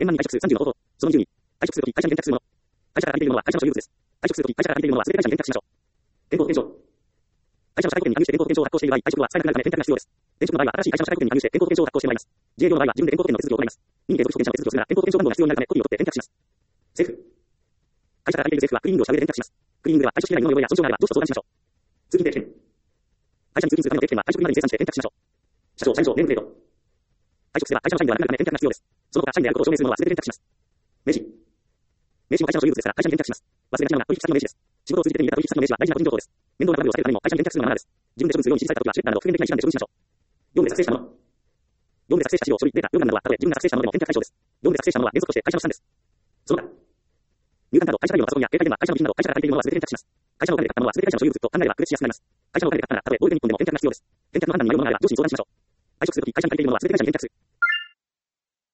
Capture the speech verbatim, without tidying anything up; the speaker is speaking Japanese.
円満に退職するさんじゅうの方法。そのにじゅうに。退職するとき会社に返却するもの。会社から借りているものは会社の所有物です。退職するとき会社から借りているものはすべて会社に返却しましょう。店舗保険証。会社の社会保険に加入して店舗保険証を発行している場合、退職は使えなくなるため返却が必要です。転職の場合は新しい会社の社会保険に加入して店舗保険証を発行してもらいます。自営業の場合は自分で店舗保険の手続きを行います。任意継続保険者の手続きをするなら店舗保険証番号が必要になるためコピーを取って返却します。政府。会社から借りている政府はクリーニングをした上で返却します。クリーニングでは退職以来の漏れや損傷があれば上司と相談しましょう。通勤定期券。会社に通勤するための定期券は退職日までに生産して返却しましょう。社長、社員証、年齢度。退職すれば会社の社員ではなくなるため返却が必要です。その他社員であることを証明するものは全て返却します。名刺。名刺も会社の所有物ですから会社に返却します。忘れがちなのが取引先の名刺です。仕事を通じて手に入れた取引先の名刺は大事な個人情報です。面倒な部分を避けるためにも会社に返却するのがマナーです。自分で処分するように指示されたときはシュレッダーなど復元できない手段で処理しましょう。業務で作成したもの。業務で作成した資料、書類、データ、プログラムなどはたとえ自分が作成したものでも返却対象です。業務で作成したものは原則として会社の資産です。その他。入管カード、会社内のパソコンや携帯電話、会社の備品など会社から借りているものは全て返却します。会社のお金で買ったものは全て会社の所有物と考えれば区別しやすくなります。会社のお金で買ったならたとえゴールデン日本でも返却が必要です。返却の判断に迷うものがあれば上司に相談しましょう。退職するとき会社に借りているものは全て会社に返却する。